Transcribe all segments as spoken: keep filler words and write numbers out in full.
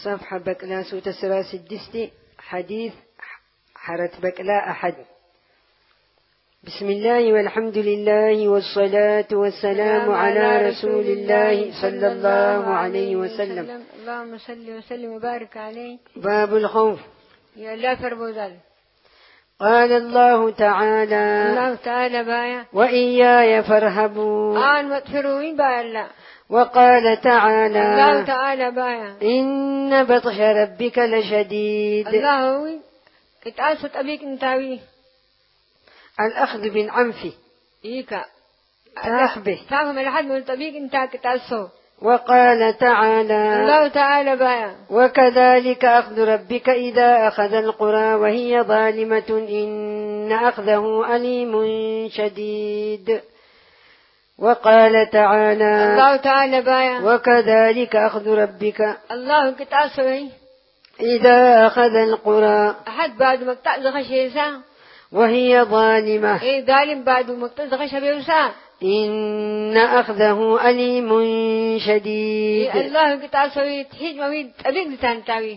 صفحة بكلا سوت السراس الدستي حديث حرت بكلا أحد. بسم الله والحمد لله والصلاة والسلام على رسول الله صلى الله عليه وسلم. اللهم صل وسلم وبارك عليه. باب الخوف. يا لا فربوزل. قال الله تعالى الله تعالى بايا وإياي فارهبون. آن وتفروين بايا الله. وقال تعالى الله تعالى بايا إن بطش ربك لشديد. الله هو اتعصت أبيك انتاوي الأخذ بالعنف إيكا تحبه فاهم لحد من طبيق انتاك تعصو. وقال تعالى الله تعالى بايا وكذلك أخذ ربك إذا أخذ القرى وهي ظالمة إن أخذه أليم شديد. وقال تعالى الله تعالى بايا وكذلك أخذ ربك الله كتعصوي إذا أخذ القرى أحد بعد مقطع زخشيسا وهي ظالمة إيه ظالم بعد مقطع زخشبيوسا إن أخذه أليم شديد. إيه الله كتعصوي تحيج مويد أبيك لتانتاوي.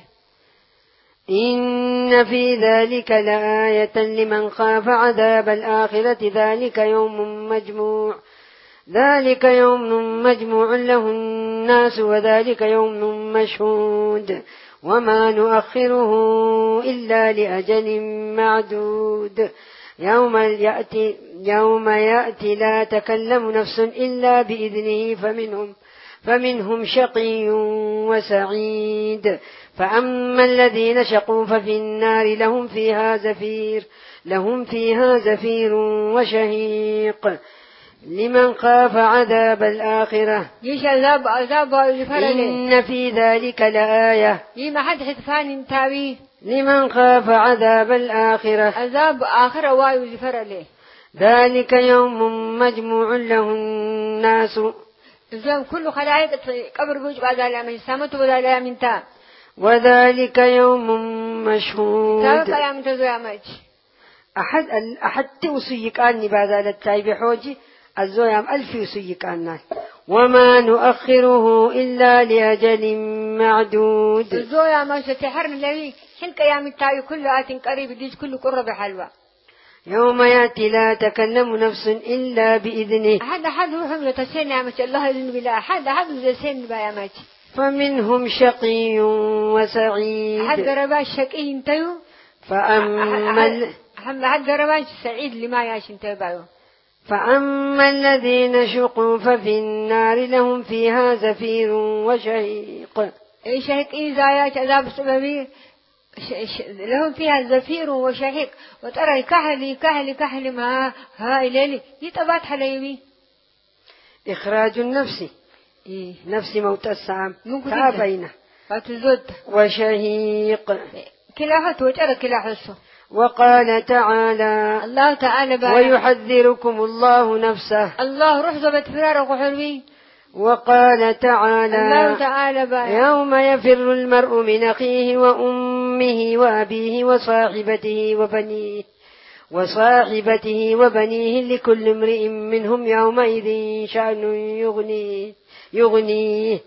إن في ذلك لآية لمن خاف عذاب الآخرة ذلك يوم مجموع ذلك يوم مجموع له الناس وذلك يوم مشهود وما نؤخره إلا لأجل معدود. يوم يأتي يوم يأتي لا تكلم نفس إلا بإذنه فمنهم فمنهم شقي وسعيد. فأما الذين شقوا ففي النار لهم فيها زفير لهم فيها زفير وشهيق لمن خاف عذاب الآخرة يش عذاب عذاب إن في ذلك لآية يما حد حتفاني متاوي لمن خاف عذاب الآخرة عذاب آخرة وايو زفر له. ذلك يوم مجموع له الناس زم كل خلائق قبر بوج بعد الأمين سامته بعد الأمين تا وذلك يوم مشهود. تابع كلام تزوامج أحد أحد توصيك أني بعد التايب حوجي الزوام ألف يصيك أنك وما نؤخره إلا لأجل معدود. الزوام ستحرن الذي حين كيام التاوي كل آت قريب ديج كل قرب حلوة. يوم يأتي لا تكلم نفس إلا بإذنه أحد أحد روحهم يتسين يا مش الله إذن بالله أحد أحد يتسين بيامات فمنهم شقي وسعيد. أحد قرباش شقي انتيو فأما أحد قرباش سعيد لما ياش انتيو بايو. فأما الذين شقوا ففي النار لهم فيها زفير وشهيق. إيه شهيق إيه زايات عذاب سببي لهم فيها زفير وشهيق وترى كحلي كحلي كحلي ما هاي ليلي يتبات حليبي. إخراج النفس إيه نفس موت السام تابينه فتزود وشهيق كلا حط وترى كلا حصه. وقال تعالى الله تعالى بقى ويحذركم الله نفسه الله روح زبط فرارك وحلوين. وقال تعالى الله تعالى بقى يوم يفر المرء من أخيه وأمه وأبيه وصاحبته وبنيه وصاحبته وبنيه لكل امرئ منهم يومئذ شأن يغنيه يغنيه.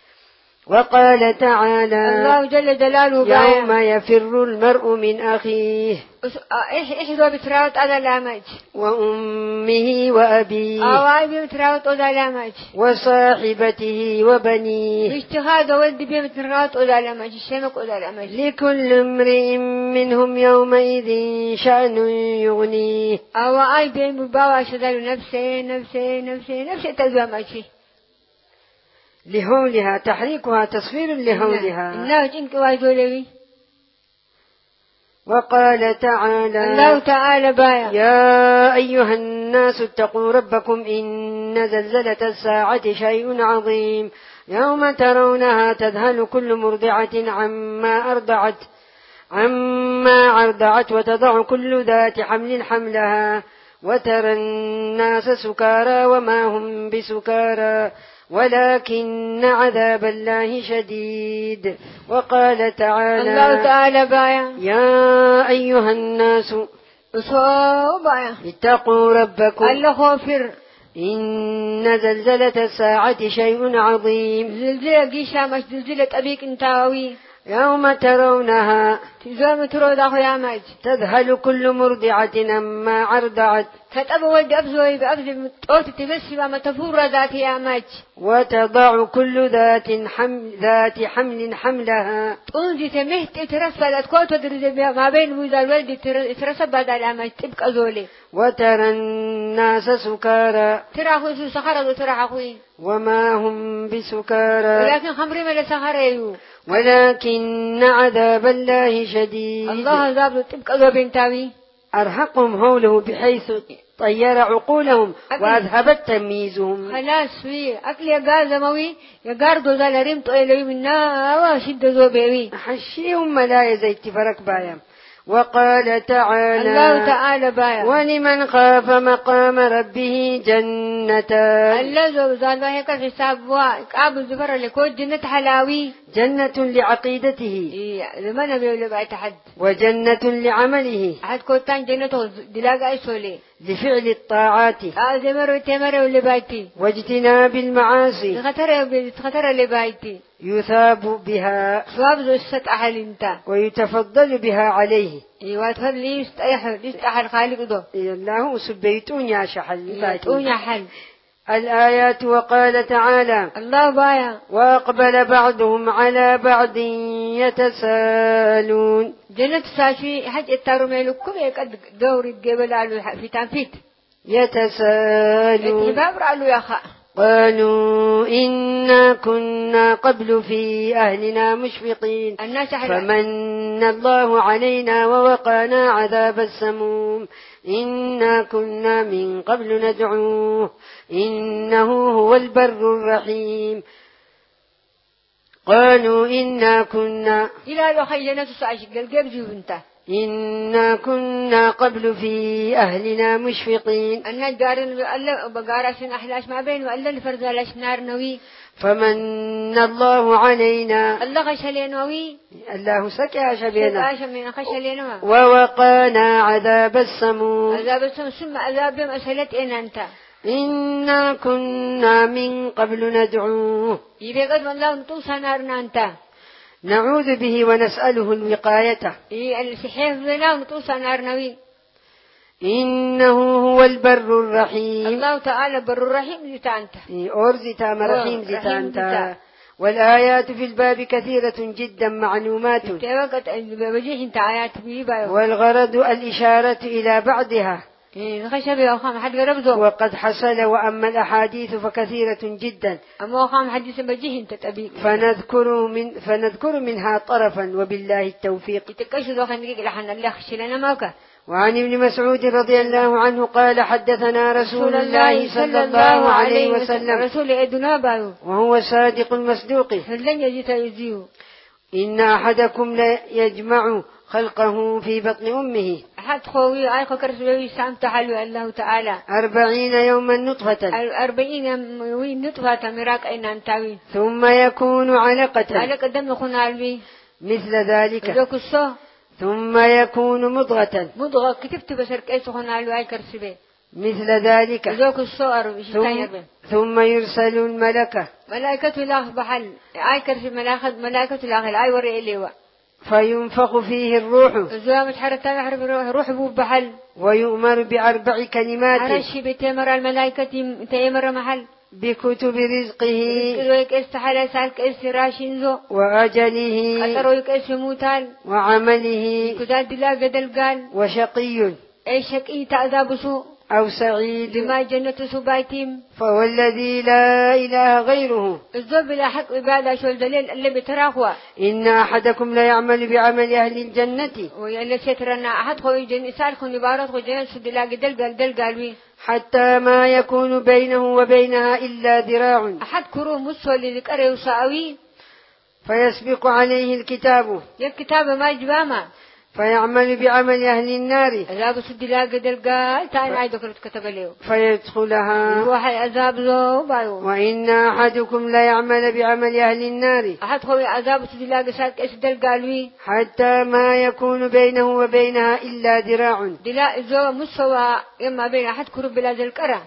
وقال تعالى الله جل جلاله يوم يفر المرء من أخيه إحدى بتراوت على الأمج وأمه وأبيه أوائي بتراوت على الأمج وصاحبته وبنيه اجتهاد ولد بتراوت على الأمج الشمك على الأمج لكل امرئ منهم يومئذ شأن يغنيه. أوائي بمباوى شدال نفسه نفسه نفسه نفسه تزوامشي لهولها تحريكها تصفير لهولها. الله جنك واجولوي. وقال تعالى الله تعالى بايا يا أيها الناس اتقوا ربكم إن زلزلة الساعة شيء عظيم يوم ترونها تذهل كل مرضعة عما أرضعت عما أرضعت وتضع كل ذات حمل حملها وترى الناس سكارى وما هم بسكارى ولكن عذاب الله شديد. وقال تعالى الله تعالى بايا يا أيها الناس اتقوا ربكم الله خوفر إن زلزلة الساعة شيء عظيم زلزلة قيشة مش زلزلة أبيك انتاوي يوم ترونها تزوم ترود أخو يا ماج تذهل كل مرضعة أما عرضعت تتأب ولد أبزوي بأبز أوت تمسي ما تفور ذات يا ماج وتضع كل ذات حمل ذات حمل حملها أنزي تمهت ترسل أتكوت درز ما بين موزا الولد ترسل بعد الأماج تبقى زولي وترى الناس سكارى ترى أخوي سخرة وترى أخوي وما هم بسكارى ولكن خمري ما لسخرة ولكن عذاب الله شديد. الله عذاب تبقى زوبين تاوي أرهقهم هوله بحيث طير عقولهم وأذهبت تمييزهم. خلاص في أكل يقال زموي يقار دوزال ريم طويلوي منا وشد زوبيوي حشيهم لا يزيت فرق بايم. وقال تعالى الله تعالى بايا ولمن خاف مقام ربه جنتان. الله زوزال بايا كل حساب وأبو الزفر اللي كود جنة حلاوي جنة لعقيدته إيه لمن بيقول بعد حد وجنة لعمله حد كوتان جنة دلاقة أسولي لفعل الطاعات آه زمر تمر اللي بايتي واجتناب المعاصي خطر خطر اللي بايتي يثاب بها ثواب ذو الست أحل انت ويتفضل بها عليه. ايوه تفضل ليست أحل ليست أحل خالق ده الله سبيتون يا شحل يتون يا حل الآيات. وقال تعالى الله بايا وأقبل بعضهم على بعض يتسالون. جنة ساشي حج التارو ميلوكم يقد دوري الجبل على في تنفيت يتسالون اتباب رألو يا خا قالوا إنا كنا قبل في أهلنا مشفقين فمن الله علينا ووقانا عذاب السموم إنا كنا من قبل ندعوه إنه هو البر الرحيم. قالوا إنا كنا إلى لو خيجنا تسعش قلقب جوبنتا إنا كنا قبل في أهلنا مشفقين أن جارن الله بقارشن أحلاش ما بين وألا الفرزالش نار نوي فمن الله علينا الله خشلين نوي الله سكى شبينا من خشلين ووقانا عذاب السموم عذاب السموم ثم عذاب مسألة إن أنت إنا كنا من قبل ندعوه يبقى قد الله نطوسا نارنا أنت نعوذ به ونسأله الوقاية إيه السحيف بنا ونطوسا نار نوي إنه هو البر الرحيم. الله تعالى بر الرحيم زيتانتا إيه أورزتا مرحيم زيتانتا. والآيات في الباب كثيرة جدا معلومات والغرض الإشارة إلى بعضها وقد حصل. وأما الأحاديث فكثيرة جدا فنذكر, من فنذكر منها طرفا وبالله التوفيق. وعن ابن مسعود رضي الله عنه قال حدثنا رسول الله صلى الله عليه وسلم وهو صادق المصدوق إن أحدكم لا يجمع خلقه في بطن أمه أحد خوي آيخ كرسوي سامت حلو الله تعالى أربعين يوما نطفة أربعين نطفة مراك أين أنتوي ثم يكون علقة علقة دم خنا البي مثل ذلك ذوك الصه ثم يكون مضغة مضغة كتبت بسر كيس خنا البي كرسبي مثل ذلك ذوك الصور ثم, ثم يرسل الملكة ملائكة الله بحل آي كرسب ملائكة ملائكة الله آي ورئ الليوة فينفخ فيه الروح زوامت حرتان يحرب الروح بوب بحل ويؤمر بأربع كلمات عرشي بتمر الملائكة تيمر محل بكتب رزقه ويك استحل سالك استراشينزو وأجله أترويك اسموتال وعمله كداد لا قدل قال وشقي أي شقي تعذاب سوء أو سعيد لما جنة سبايتيم فهو الذي لا إله غيره الزوب لا حق عبادة شو الدليل اللي بتراخوا إن أحدكم لا يعمل بعمل أهل الجنة ويلا سترنا أحد خوي جن سالخون عبارات خو جنة سد لا قدل قال دل قالوي حتى ما يكون بينه وبينها إلا ذراع أحد كروه مسوى لذكره وساوي فيسبق عليه الكتاب الكتاب ما جباما فيعمل بعمل أهل النار عذاب سد لا قدل قال تاني عايد كتب له فيدخلها روح عذاب له بايو وإن أحدكم لا يعمل بعمل أهل النار أحد خوي عذاب سد لا قدل قالوي حتى ما يكون بينه وبينها إلا ذراع دلا زو مسوى إما بين أحد كروب بلا ذلكرة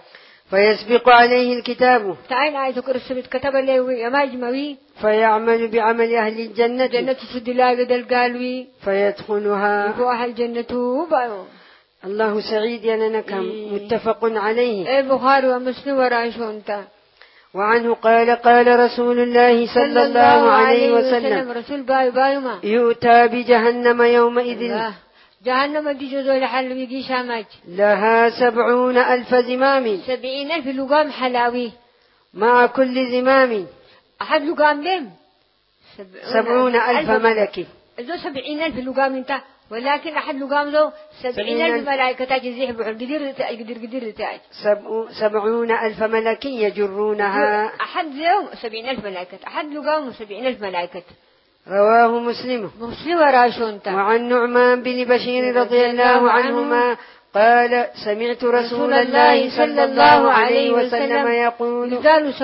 فيسبق عليه الكتاب تعين آية كرسمت كتب له يا ماجموي فيعمل بعمل أهل الجنة جنة سدلا بدل قالوي فيدخلها يفوح الجنة بايو الله سعيد يننكم إيه. متفق عليه. إيه بخاري ومسلم وراشونتا. وعنه قال قال رسول الله صلى الله عليه وسلم رسول باي باي ما يؤتى بجهنم يومئذ الله. جهنم دي جزء لحل ويجي شامج لها سبعون ألف زمام سبعين ألف لقام حلاوي مع كل زمام أحد لقام لهم سبعون ألف ملك. ذو سبعين ألف لقام انت ولكن أحد لقام ذو سبعين ألف ملائكة تاجي زيح بحر قدير قدير قدير تاج سبعون ألف ملك يجرونها. أحد ذو سبعين ألف ملائكة أحد لقام سبعين ألف ملائكة. رواه مسلم. مسلم وراشونتا. وعن نعمان بن بشير رضي الله عنهما قال سمعت رسول الله صلى الله عليه وسلم يقول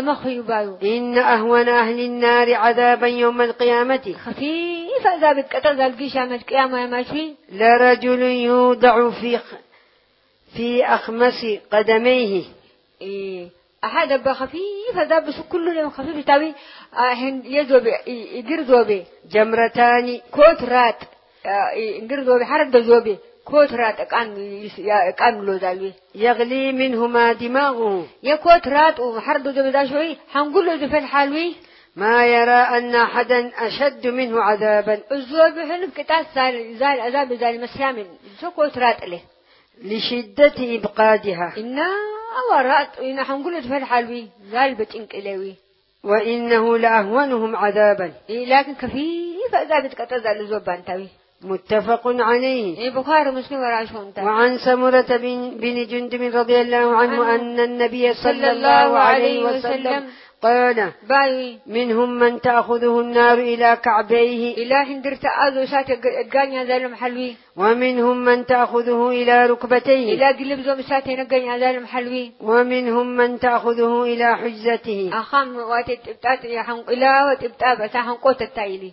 إن أهون أهل النار عذابا يوم القيامة خفيف عذاب كتذل قيامة قيامة ماشي لرجل يوضع في في أخمس قدميه. إيه أحد بخفيف عذاب بس كل يوم خفيف تاوي هن يزوب يجرزوا به جمرتان كوترات يجرزوا به حرد زوبه كوترات أكان أكان لوزالوي يغلي منهما دماغه يا كوترات وحرد زوبه ده شوي هنقول له في الحالوي ما يرى أن أحدا أشد منه عذابا الزوبه هنب كتاس زال زال عذاب زال مسلم شو كوترات له لشدة إبقادها إنه ورات إنه هنقول له في الحالوي زال بتنك إلوي وإنه لأهونهم عذابا لكن كفيف عذاب كتزال زوبان تاوي متفق عليه. إيه بخاري مسلم وراشون. وعن سمرة بن, بن جندب رضي الله عنه أن النبي صلى الله عليه وسلم قال باي منهم من تأخذه النار إلى كعبيه إلى هندرت أذو سات الجانيا ذا محلوي ومنهم من تأخذه إلى ركبتيه إلى قلب زوم سات الجانيا ذا محلوي ومنهم من تأخذه إلى حجزته أخام واتبتات يحن إلى واتبتاب ساحن قوت التايلي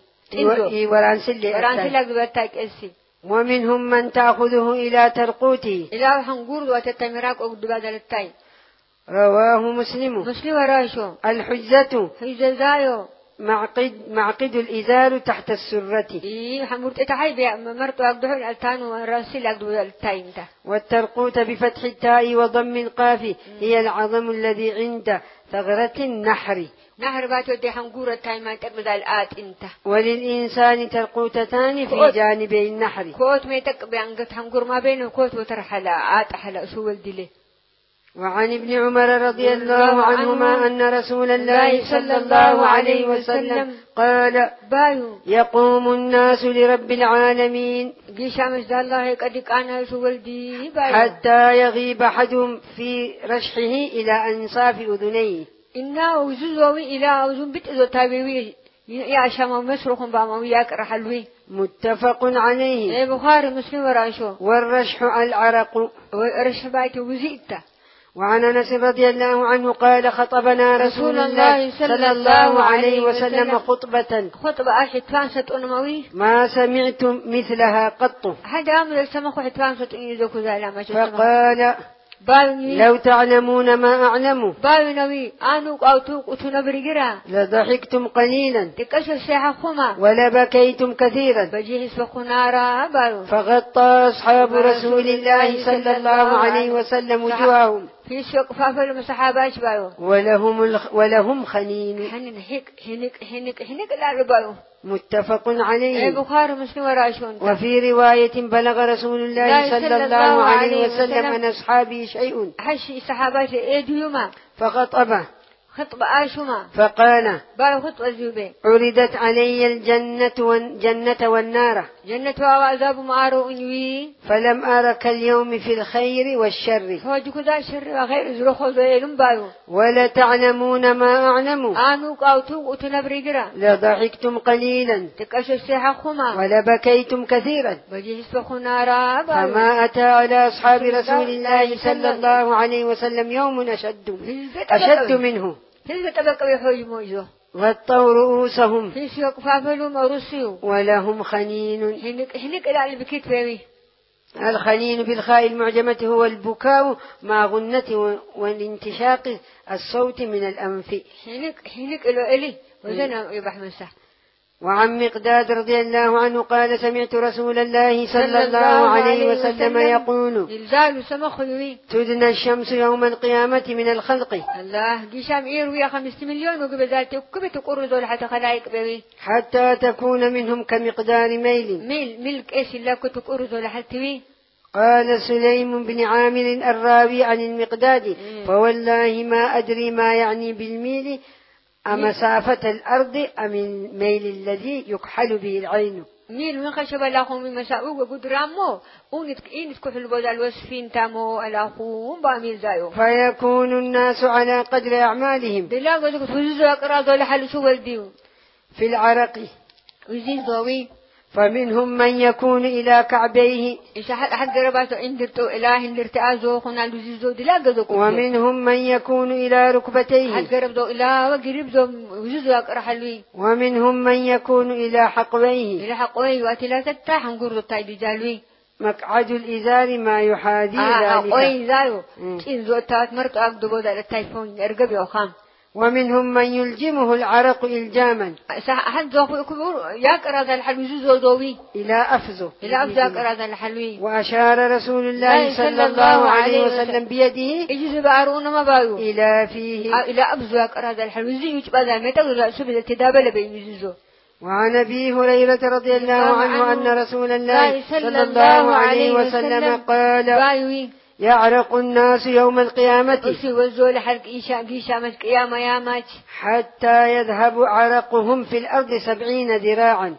ومنهم من تأخذه إلى ترقوته إلى حنقور وتتمراك أقدباد التاي. رواه مسلم. مسلم وراشو. الحجة حجة معقد معقد الإزار تحت السرة. إيه حمرت تحيب مرت أقدحون التان وراسل أقدباد التاي. والترقوت بفتح التاء وضم القاف هي العظم الذي عند ثغرة النحر. نهر باتو دي حنقورة تايما تقبض الآت انت. وللإنسان ترقوتتان في جانبي النحر. كوت ميتك بأنقت حنقور ما بينه كوت وترحل آت حل أسول دلي. وعن ابن عمر رضي الله عنهما أن رسول الله صلى الله عليه وسلم قال بايو يقوم الناس لرب العالمين حتى يغيب أحدهم في رشحه إلى أنصاف أذنيه. إنا وزوزوي إلى وزن بيت إذا تابوي يا شام مسرخ باموياك رحلوي. متفق عليه. إيه بخاري مسلم وراشو. والرشح العرق والرشح بايت وزيتا. وعن أنس رضي الله عنه قال خطبنا رسول الله صلى الله عليه وسلم خطبة خطبة أشد فانسة أنموي ما سمعت مثلها قط. هذا أمر السمخ حد فانسة إنيذوك ذالما. فقال لو تعلمون ما أعلم باوي آنوك أو توك أتنبرجرا لضحكتم قليلا تكسر ساحة خما ولبكيتم كثيرا بجيه سخنارا باو. فغطى أصحاب رسول الله صلى الله عليه وسلم وجوههم في سوق فافل مسحاباش باو ولهم الخ... ولهم خنين حنين هيك هنك هنك هنك لا باو. متفق عليه. البخاري مسلم وراشون. وفي رواية بلغ رسول الله صلى الله عليه وسلم أن أصحابه شيء حشي صحابات إيديوما فخطبه خطبة آشما فقال باو خطبة زوبي عرضت علي الجنة والجنة والنار جنة وعذاب معارو إنوي فلم أرك اليوم في الخير والشر فوجك ذا الشر وغير زرخو ذيلم باو. ولا تعلمون ما أعلم آنوك أو توك أتنبرجرا لضحكتم قليلا تكسر ساحة خما ولبكيتم كثيرا بجيه سخنارا باو. فما أتى على أصحاب رسول الله صلى الله عليه وسلم يوم أشد أشد منه غطوا رؤوسهم في سوق فافلوا مرسيو ولهم خنين هنك هنك لا البكيت فيوي الخنين بالخاء المعجمة هو البكاء مع غنة والانتشاق الصوت من الأنف. حينك حينك إلو إلي وزنا يبح مسح. وعن مقداد رضي الله عنه قال سمعت رسول الله صلى الله عليه وسلم يقول تدنى الشمس يوم القيامة من الخلق الله جيشام إيروي خمس مليون وقبل ذلك وكبت قرض ولا حتى خلايق بوي حتى تكون منهم كمقدار ميل ميل ملك إيش اللي كنت قرض ولا حتى. قال سليم بن عامر الراوي عن المقداد فوالله ما أدري ما يعني بالميل أمسافة الأرض أم الميل الذي يكحل به العين. ميل من خشب الأخو من مساوق وقد رامو ونتك إنت كحل بود الوصفين تامو الأخو باميل زايو. فيكون الناس على قدر أعمالهم. دلا قد فزوا أقراض ولا حل شو والديو. في العرق. وزين ضوي. فمنهم من يكون إلى كعبيه. إذا حد حد رباته إندرتو إله إندرت أزو خنا لزيزو دلا قد. ومنهم من يكون إلى ركبتيه. حد قربدو إله وقرب دو وزيزو أقرا حلوي. ومنهم من يكون إلى حقويه. إلى حقويه واتلا تتاح نقول تايد جالوي. مقعد الإزار ما يحاذي آه ذلك. حقويه زايو. إن زو تات مرت أقدو بود التايفون يرقب يوخام. ومنهم من يلجمه العرق إلجاما. أحد ذوق يكبر يقرأ ذا الحلوي زوزو ذوي. إلى أفزه. إلى أفزه يقرأ ذا الحلوي. وأشار رسول الله صلى الله عليه وسلم بيده. إجز بارون ما بايو. إلى فيه. إلى أفزه يقرأ ذا الحلوي زي يجب ذا متى ولا سبب التدابل بينزو. وعن أبي هريرة رضي الله عنه أن رسول الله صلى الله عليه وسلم قال. بايوي. يعرق الناس يوم القيامة حتى يذهب عرقهم في الأرض سبعين ذراعا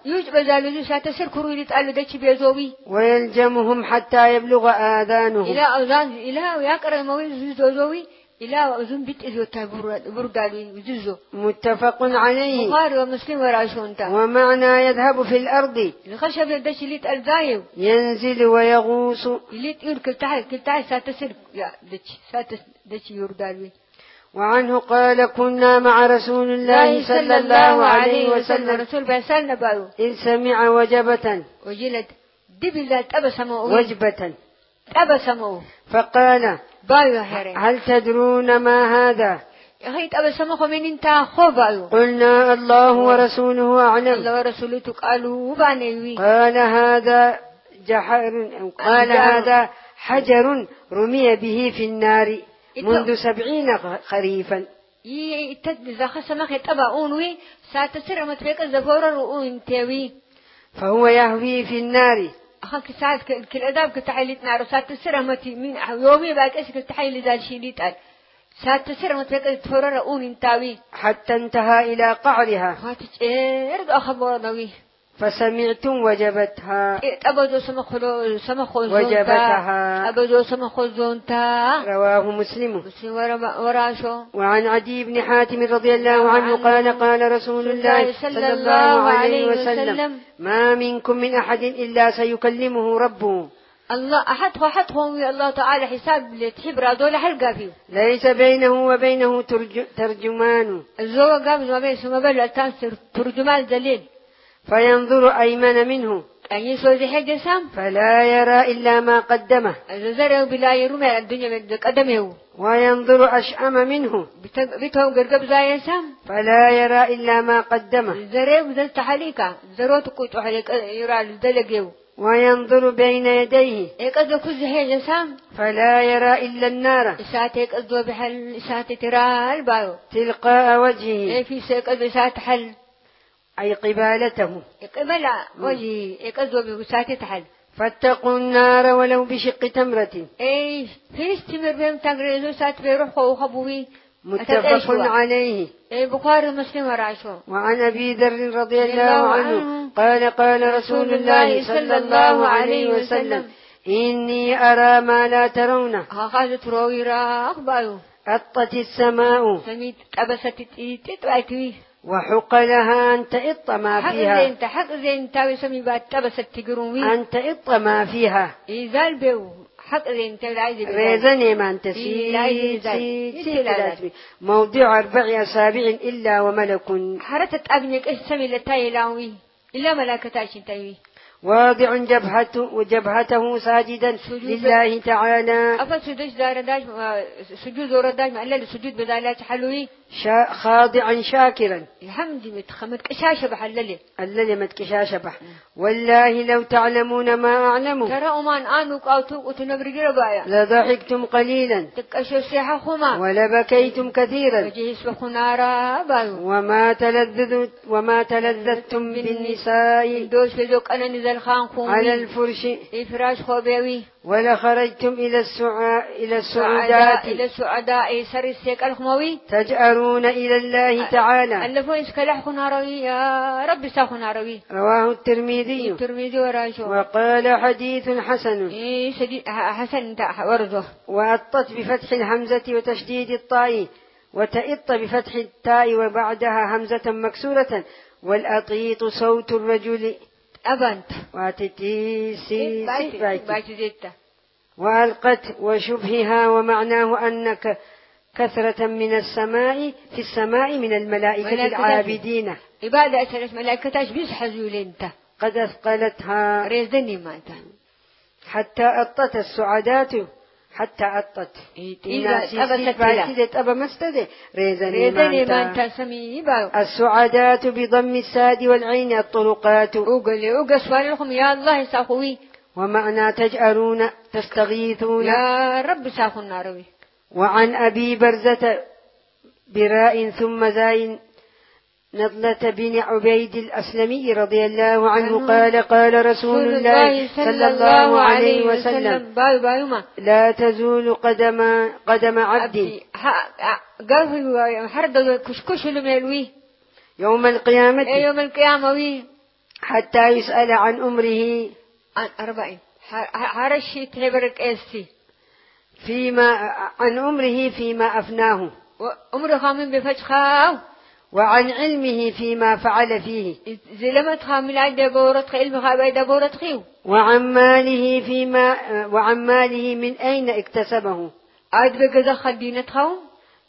ويلجمهم حتى يبلغ آذانهم إلى أذان إلى ويقرأ مويل زوزوي إلى أذن بيت إزوتا بردالي وزوزو. متفق عليه. بخاري ومسلم وراشونتا. ومعنى يذهب في الأرض الخشب الدش ليت الزايو ينزل ويغوص ليت يركل تحت كل تحت ساتسر يا دش ساتس دش يردالي. وعنه قال كنا مع رسول الله صلى الله عليه وسلم رسول بيسالنا بايو إن سمع وجبة وجلد دبلت أبسمه وجبة أبسمه فقال بايو هري هل تدرون ما هذا؟ هيت أبسمه من انت خبايو قلنا الله ورسوله أعلم. الله ورسوله قالوا بانيوي. قال هذا جحر قال هذا حجر رمي به في النار منذ سبعين خريفا. يتد خسمه تبعونوي ساتسر متبقى الزفور رؤون تيوي. فهو يهوي في النار. أخاك ساعات كل أداب كتحيلت نار ساتسر متي من يومي باك إيش كتحيل ذا الشيء ليتال ساتسر متبقى الزفور رؤون تاوي. حتى انتهى إلى قعرها. هاتش إيه رد أخبار نوي. فسمعتم وجبتها. أبدو سمخلو سمخو وجبتها. أبدو سمخو زونتا. رواه مسلم. مسلم وراشو. وعن عدي بن حاتم رضي الله عنه قال قال رسول الله صلى الله عليه وسلم ما منكم من أحد إلا سيكلمه ربه. الله أحد أحد هو الله تعالى حساب لتحب رادول حلقة فيه. ليس بينه وبينه ترجمان. الزوج قام ما بين سما بل ترجمان دليل. فينظر أيمن منه أي سوى حاجة سام فلا يرى إلا ما قدمه. الزرع بلا يرمي الدنيا من قدمه. وينظر أشأم منه بيتهم قرقب زي سام فلا يرى إلا ما قدمه. الزرع بدل تحليكا زروت كوت وحليك يرى الدلقيو. وينظر بين يديه يقصد كل حاجة سام فلا يرى إلا النار. إسات يقصد بحل إسات ترى البايو تلقاء وجهه. إيه في سيقصد إسات حل أي قبالته. قبل وجهي يقصد بإسات تحل. فاتقوا النار ولو بشق تمرة. إيه فيش تمر بهم تغريزو سات بيروح وخبوي. متفق عليه. إيه بخاري مسلم وراشو. وعن أبي ذر رضي الله عنه قال قال رسول الله صلى الله عليه وسلم إني أرى ما لا ترونه. هذا ترويرا أخبايو. أطت السماء. سميت أبست تتواتوي. وحق لها أن تئط ما فيها. حق زين تحق زين تاوي سمي بات تبست تجرومي. أن تئط ما فيها. إزال بيو حق زين تلاعي زي. ريزني ما أنت سي سي سي موضع أربع أصابع إلا وملك. حرتت أبنك إيش سمي لتاي لاوي إلا ملاك تاشين تاوي. واضع جبهته وجبهته ساجدا لله تعالى أفا سجود دار داج سجود ورا داج ما إلا السجود بدالات حلوي شا خاضعا شاكرا الحمد متخمد كشاشة بحللي الذي متكشاشة بح والله لو تعلمون ما أعلم ترى أمان آنوك أو توق وتنبرق ربايا لضحكتم قليلا تكشو سيحة خما ولبكيتم كثيرا وجهس وخنارا بايو وما تلذذ وما تلذذتم بالنساء دوش فيدوك أنا نزل خان خومي على الفرش إفراش خوبيوي ولخرجتم إلى السعا إلى السعودات إلى السعداء سر السيك الخموي تجأرون إلى الله تعالى اللي فوق إسكالح خناروي يا رب سا خناروي رواه الترمذي الترمذي وراشو وقال حديث حسن إيه سدي حسن ورده وأطت بفتح الهمزة وتشديد الطاء وتئط بفتح التاء وبعدها همزة مكسورة والأطيط صوت الرجل أبنت واتتي سي سي وألقت وشبهها ومعناه أنك كثرة من السماء في السماء من الملائكة العابدين عبادة أسرش ملائكتاش بيسحزوا لنت قد أثقلتها ريزني ماتا حتى أطت السعادات حتى أطت إذا أبا أبا مستدي ريزني مانتا سمي باو السعادات بضم الساد والعين الطرقات أقل أقل لكم يا الله ساخوي ومعنى تجأرون تستغيثون يا رب ساخو الناروي وعن أبي برزة براء ثم زاين نضلة بن عبيد الأسلمي رضي الله عنه قال قال رسول الله صلى الله عليه وسلم بايو بايو ما لا تزول قدم قدم عبد قال حرد كشكش الملوي يوم القيامة يوم القيامة وي حتى يسأل عن أمره عن أربعين حرشي تهبرك أستي فيما عن أمره فيما أفناه وأمره خامن بفتخاو وعن علمه فيما فعل فيه زلمت خامل عند بورت علم خابي بورت خيو وعن ماله فيما وعن ماله من أين اكتسبه عاد بجزا خدينة خاو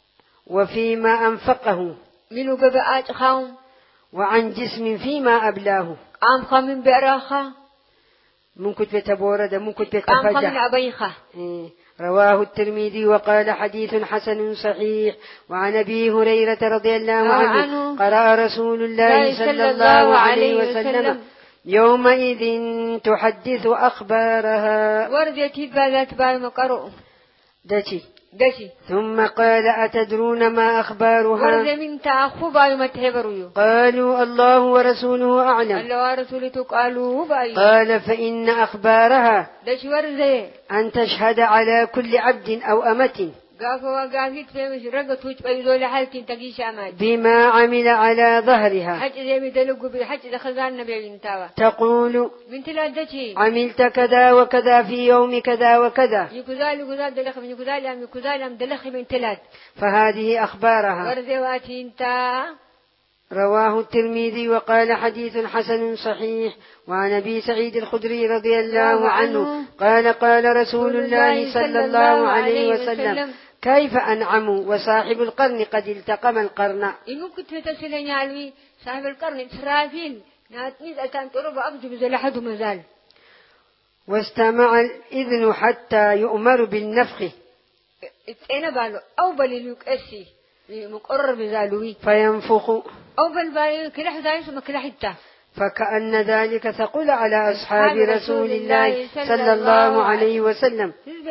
وفيما أنفقه منو ببقات خاو وعن جسم فيما أبلاه عام خامن بأراخا ممكن تبورد ممكن تتفجع عام خامن أبيخا إيه. رواه الترمذي وقال حديث حسن صحيح. وعن أبي هريرة رضي الله عنه قرأ رسول الله صلى الله عليه وسلم يومئذ تحدث أخبارها وردت بالات بالمقرؤ دشي دشي ثم قال أتدرون ما أخبارها ورد من تأخو بايو متهبروا قالوا الله ورسوله أعلم الله ورسوله قالوا بايو قال فإن أخبارها دشي ورد أن تشهد على كل عبد أو أمة قافوا وقافيت فيمش رقتوش بيزول حالتين تقيش أمات بما عمل على ظهرها حج زي بيدلقوا بحج دخزان النبي بنتاوى تقول بنت لا دشي عملت كذا وكذا في يوم كذا وكذا يكذال يكذال دلخ من يكذال أم يكذال أم دلخ من تلات فهذه أخبارها ورزواتي انتا. رواه الترمذي وقال حديث حسن صحيح. وعن أبي سعيد الخدري رضي الله عنه قال قال رسول الله صلى الله عليه وسلم كيف أنعم وصاحب القرن قد التقم القرن. إن كنت تسلني علوي صاحب القرن إسرافيل ناتنيز أتان تربى أبجو بزل أحد مزال. واستمع الإذن حتى يؤمر بالنفخ أنا بالو أو بليلوك أسي مقرر بزالوي فينفخ أو بالبالو كلاح زايس ومكلاح التا. فكأن ذلك ثقل على أصحاب رسول الله صلى الله عليه وسلم.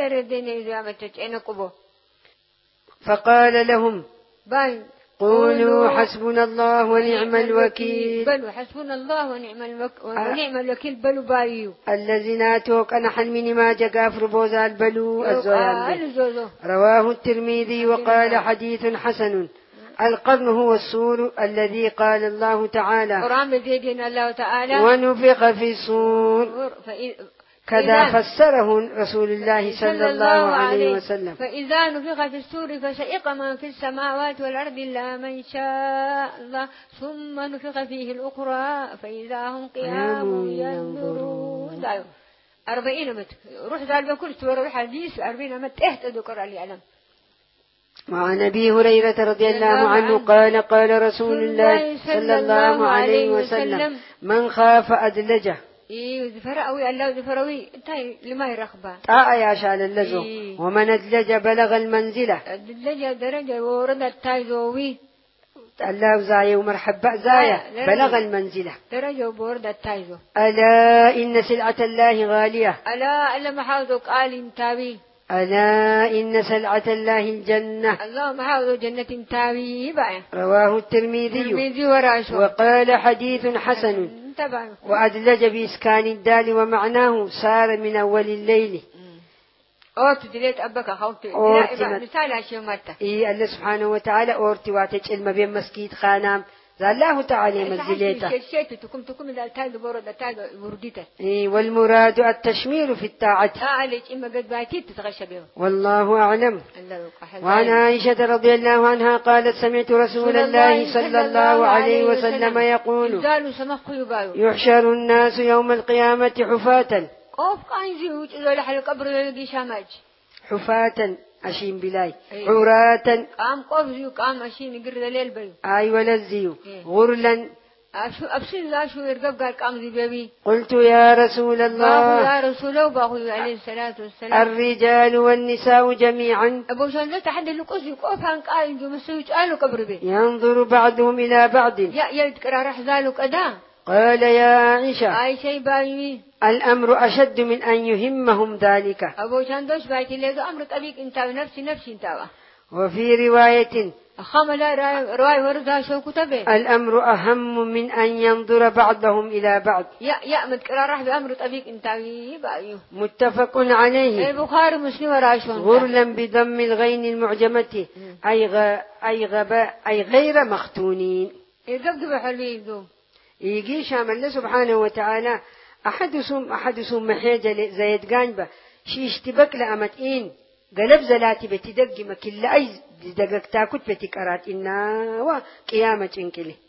فقال لهم قولوا حسبنا الله ونعم الوكيل. بلو حسبنا الله ونعم الوكيل ونعم الوكيل بلو بايو الذين توك أنحن من ما جقاف ربوزا البلو الزوال. رواه الترمذي وقال حديث حسن. القرن هو السور الذي قال الله تعالى الله تعالى ونفخ في الصور كذا فسره رسول الله صلى الله عليه وسلم. فإذا نفخ في الصور فسئق من في السماوات والأرض إلا من شاء الله ثم نفخ فيه الأخرى فإذا هم قيام ينظرون. أربعين متر روح ذلك كل سورة حديث أربعين متر اهتدوا قرأ العلم. وعن أبي هريرة رضي الله عنه قال قال رسول الله صلى الله عليه وسلم من خاف أدلجه إيه زفراوي الله زفراوي انتهي لما يرخبا طاء يا شان اللزو إيه. ومن أدلج بلغ المنزلة الدلجة درجة ورد التايزوي الله زايا ومرحبا زايا لا، بلغ المنزلة درجة ورد التايزو ألا إن سلعة الله غالية ألا ألا محاوذك آل تاوي ألا إن سلعة الله الجنة الله محاوذ جنة تاوي بقى رواه الترمذي ترمذي وراشو وقال حديث حسن طبعا وأدلج بإسكان الدال ومعناه سار من أول الليل أوت دليت أبك خوتي أوت لا مت- مثال عشان مرتا إيه الله سبحانه وتعالى أورتي واتج علم بين مسكيت خانام ذا الله تعالى منزلته شيء تكم تكم إذا تايد برد تايد ورديته إيه والمراد التشمير في الطاعة تعالج إما قد باتي تتغشى به والله أعلم. الله يقحل وعن عائشة رضي الله عنها قالت سمعت رسول الله صلى الله عليه وسلم يقول قالوا سمخوا يقالوا يحشر الناس يوم القيامة حفاة قوف كان زيوج إذا لحل قبر يلقي شامج حفاة أشين بلاي إيه. عراة قام قوف زيو قام ماشين يقرد الليل بيو أي ولزيو إيه. غرلا. أبشو أبشو لا شو يرقب قال قام زي بيبي قلت يا رسول باخو الله يا رسوله باخو عليه الصلاة والسلام الرجال والنساء جميعا أبو شان لا تحد اللي قصي قوف هان قال جو مسويج قالوا قبر بي ينظر بعضهم إلى بعض. يا يا تكرر راح ذلك أدا قال يا عائشة أي شيء بايمي الأمر أشد من أن يهمهم ذلك. أبو شان دوش بايتي لقى أمر طبيق انت نفسي نفسي انت وفي رواية أخام لا راي راي وردا شو كتبه الأمر أهم من أن ينظر بعضهم إلى بعض. يا يا متكرر راح بأمر طبيق انت بايو متفق عليه. البخاري مسلم وراشون غرلا بضم الغين المعجمة أي غ... أي غباء أي غير مختونين. يرقب حلوي يقول يجي شامل سبحانه وتعالى أحدثهم أحدثهم محيجة زيد جانبة شي اشتبك لأمتين قلب زلاتي بتدق ما كل أي دقق تاكت بتكرات إنا وقيامة إنكله